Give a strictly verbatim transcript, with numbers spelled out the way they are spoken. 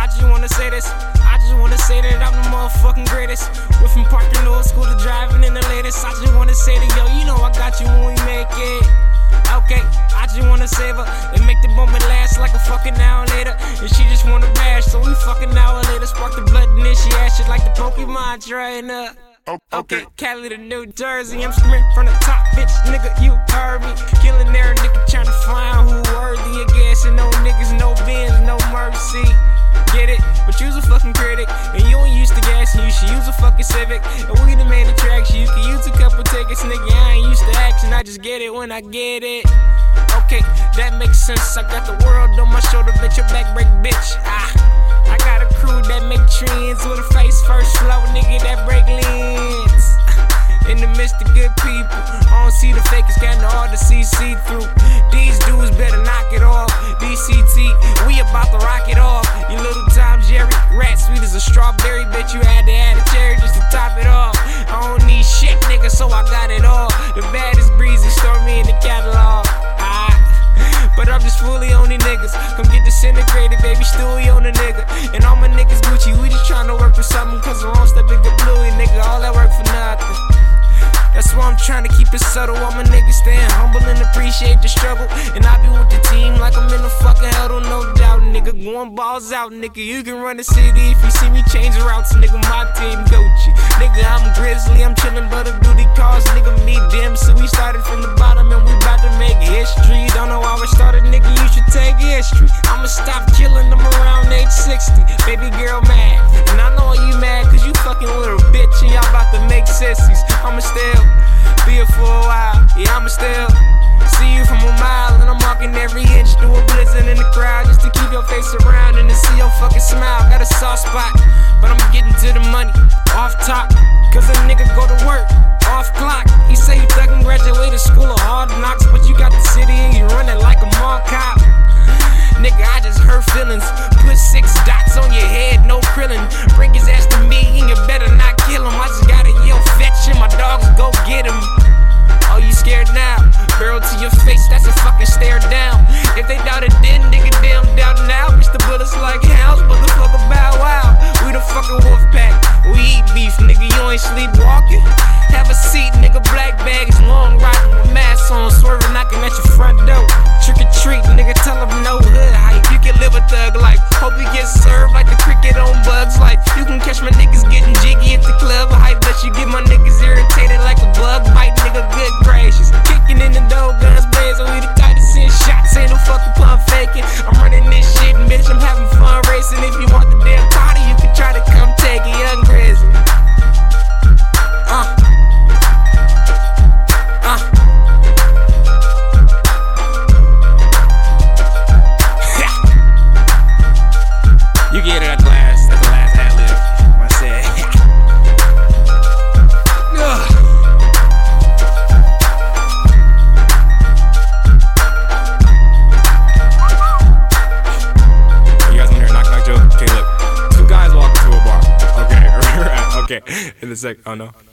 just wanna say this. I just wanna say that I'm the motherfucking greatest. Went from parking old school to driving in the latest. I just wanna say to yo, you know I got you when we make it. Okay, I just wanna save her and make the moment last like a fucking hour later. And she just wanna bash, so we fucking hour later. Spark the blood and then she ash it like the Pokemon trainer. Okay, Cali to New Jersey, I'm screaming from the top, bitch, nigga, you heard me. Killing there, nigga, trying to find who worthy of gas. And no niggas, no bins, no mercy. Get it? But you's a fucking critic, and you ain't used to gas, and you should use a fucking Civic. And we done made attraction, you can use a couple tickets, nigga, I ain't used to action, I just get it when I get it. Okay, that makes sense, I got the world on my shoulder, bitch, your back break, bitch. Ah, I got a crew that make trends with a face first flow, nigga, that break lens. In the midst of good people, I don't see the fakers, kinda hard to see see-through. These dudes better knock it off. D C T, we about to rock it off. You little Tom Jerry, rat sweet as a strawberry, bitch, you had to add a cherry just to top it off. I don't need shit, nigga, so I got it all. The baddest breezy, stormy in the catalog. Ah, but I'm just fully on these niggas. Come get disintegrated, baby, Stewie on the nigga. And all my niggas Gucci, we just tryna work for something, cause we're on step and get bluey, nigga, all that work for nothing. That's why I'm trying to keep it subtle. All my niggas staying humble and appreciate the struggle. And I be with the team like I'm in a fucking huddle, no doubt. Nigga, going balls out, nigga. You can run the city if you see me change routes, nigga. My team Gucci, nigga. I'm grizzly, I'm chillin' but a duty cars, nigga. Me dim, so we started from the bottom and we bout to make history. Don't know how it started, nigga. You should take history. I'ma stop killin', I'm around age sixty. Baby girl mad, and I know you mad cause you fucking with a bitch and y'all about to make sissies. I'ma still be here for a while, yeah, I'ma still see you from a mile. And I'm walking every inch through a blizzard in the crowd just to keep your face around and to see your fucking smile. Got a soft spot, but I'm getting to the money off top, cause a nigga go to work off clock. He say you fucking graduated school of hard knocks, but you got the city and you running like a mall cop. Nigga, I just hurt feelings. Put six dots on your head, no krillin'. Bring his ass to me and you better not kill him. I just gotta yell fetch him, my dogs go get him. Oh, you scared now? Barrel to your face, that's a fucking stare down. If they doubted then, nigga, they don't doubt now. Bitch, the bullets like hounds, motherfucker, bow wow. We the fucking wolf pack, we eat beef, nigga, you ain't sleepwalking. Have a seat, nigga, black bags, long riding with masks on, swerving, knocking at your front door. Trick or treat, nigga, tell them no hood hype. You can live a thug life, hope you get served like the cricket on Bugs Life. You can catch my niggas getting jiggy at the club hype, but you get my niggas irritated like a bug bite, nigga, good gracious. Kicking in the dough, guns blazing, we the tightest in shots, ain't no fucking pump faking. I'm running this shit, and bitch, I'm having fun racing. If you want the damn party, you can try to come take it, young crazy. Uh. Uh. You get it at the last, at the last ad lib. I said, you guys want to hear a knock knock joke? Okay, look. Two guys walk into a bar. Okay, okay. In a sec. Oh no.